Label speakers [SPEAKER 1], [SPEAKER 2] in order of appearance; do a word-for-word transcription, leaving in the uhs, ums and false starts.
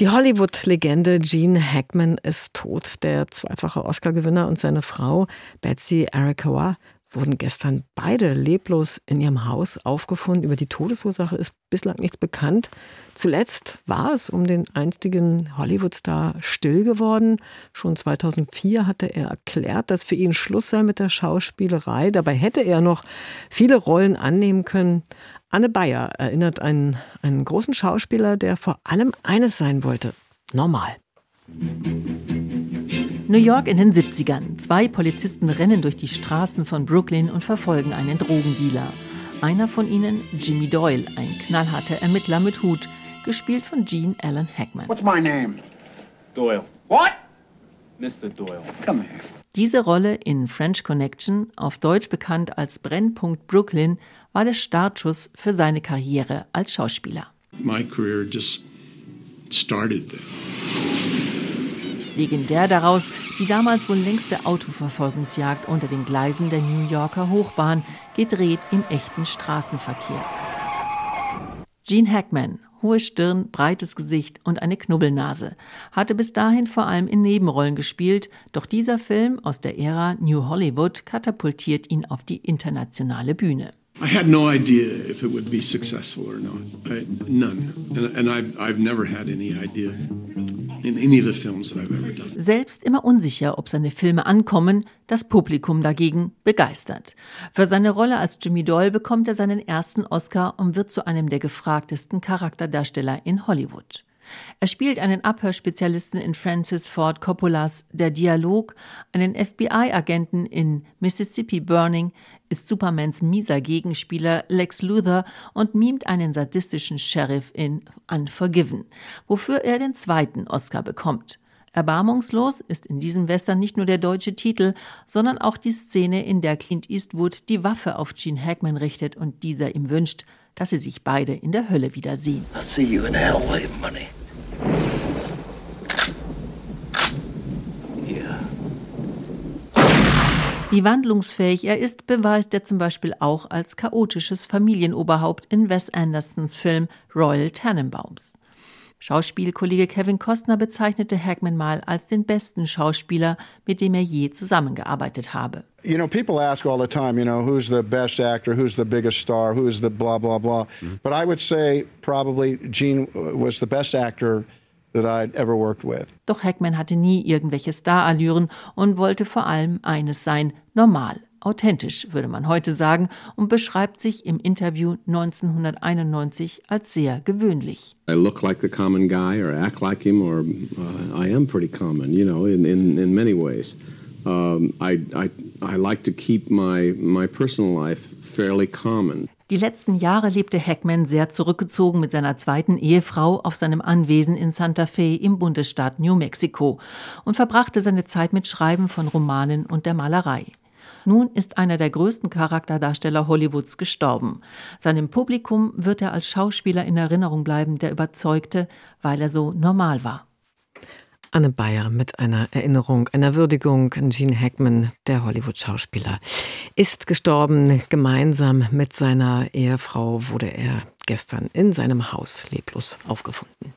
[SPEAKER 1] Die Hollywood-Legende Gene Hackman ist tot. Der zweifache Oscar-Gewinner und seine Frau Betsy Arakawa wurden gestern beide leblos in ihrem Haus aufgefunden. Über die Todesursache ist bislang nichts bekannt. Zuletzt war es um den einstigen Hollywood-Star still geworden. Schon zweitausendvier hatte er erklärt, dass für ihn Schluss sei mit der Schauspielerei. Dabei hätte er noch viele Rollen annehmen können. Anne Beyer erinnert einen, einen großen Schauspieler, der vor allem eines sein wollte: normal.
[SPEAKER 2] New York in den siebzigern. Zwei Polizisten rennen durch die Straßen von Brooklyn und verfolgen einen Drogendealer. Einer von ihnen, Jimmy Doyle, ein knallharter Ermittler mit Hut, gespielt von Gene Allen Hackman.
[SPEAKER 3] What's my name?
[SPEAKER 4] Doyle.
[SPEAKER 3] What?
[SPEAKER 4] Mister Doyle.
[SPEAKER 3] Come here.
[SPEAKER 2] Diese Rolle in French Connection, auf Deutsch bekannt als Brennpunkt Brooklyn, war der Startschuss für seine Karriere als Schauspieler.
[SPEAKER 5] My career just started there.
[SPEAKER 2] Legendär daraus die damals wohl längste Autoverfolgungsjagd unter den Gleisen der New Yorker Hochbahn, gedreht im echten Straßenverkehr. Gene Hackman, hohe Stirn, breites Gesicht und eine Knubbelnase, hatte bis dahin vor allem in Nebenrollen gespielt, doch dieser Film aus der Ära New Hollywood katapultiert ihn auf die internationale Bühne.
[SPEAKER 5] I had no idea if it would be successful or not. I, none. And, and I've, I've never had any idea in any of the films that I've ever done.
[SPEAKER 2] Selbst immer unsicher, ob seine Filme ankommen, das Publikum dagegen begeistert. Für seine Rolle als Jimmy Doyle bekommt er seinen ersten Oscar und wird zu einem der gefragtesten Charakterdarsteller in Hollywood. Er spielt einen Abhörspezialisten in Francis Ford Coppolas Der Dialog, einen F B I-Agenten in Mississippi Burning, ist Supermans mieser Gegenspieler Lex Luthor und mimt einen sadistischen Sheriff in Unforgiven, wofür er den zweiten Oscar bekommt. Erbarmungslos ist in diesem Western nicht nur der deutsche Titel, sondern auch die Szene, in der Clint Eastwood die Waffe auf Gene Hackman richtet und dieser ihm wünscht, dass sie sich beide in der Hölle wiedersehen.
[SPEAKER 6] I'll see you in hell, wave money. Yeah.
[SPEAKER 2] Wie wandlungsfähig er ist, beweist er zum Beispiel auch als chaotisches Familienoberhaupt in Wes Andersons Film Royal Tenenbaums. Schauspielkollege Kevin Costner bezeichnete Hackman mal als den besten Schauspieler, mit dem er je zusammengearbeitet habe.
[SPEAKER 7] You know, people ask all the time, you know, who's the best actor, who's the biggest star, who's the blah, blah, blah. Mm-hmm. But I would say probably Gene was the best actor that I'd ever worked with. Doch Hackman hatte nie irgendwelche Starallüren und wollte vor allem eines sein: normal. Authentisch, würde man heute sagen, und beschreibt sich im Interview neunzehnhunderteinundneunzig als sehr gewöhnlich.
[SPEAKER 8] I look like the common guy or act like him or uh, I am pretty common, you know, in, in, in many ways. Um, I, I, I like to keep my, my personal life fairly common.
[SPEAKER 2] Die letzten Jahre lebte Hackman sehr zurückgezogen mit seiner zweiten Ehefrau auf seinem Anwesen in Santa Fe im Bundesstaat New Mexico und verbrachte seine Zeit mit Schreiben von Romanen und der Malerei. Nun ist einer der größten Charakterdarsteller Hollywoods gestorben. Seinem Publikum wird er als Schauspieler in Erinnerung bleiben, der überzeugte, weil er so normal war.
[SPEAKER 1] Anne Beyer mit einer Erinnerung, einer Würdigung an Gene Hackman, der Hollywood-Schauspieler, ist gestorben. Gemeinsam mit seiner Ehefrau wurde er gestern in seinem Haus leblos aufgefunden.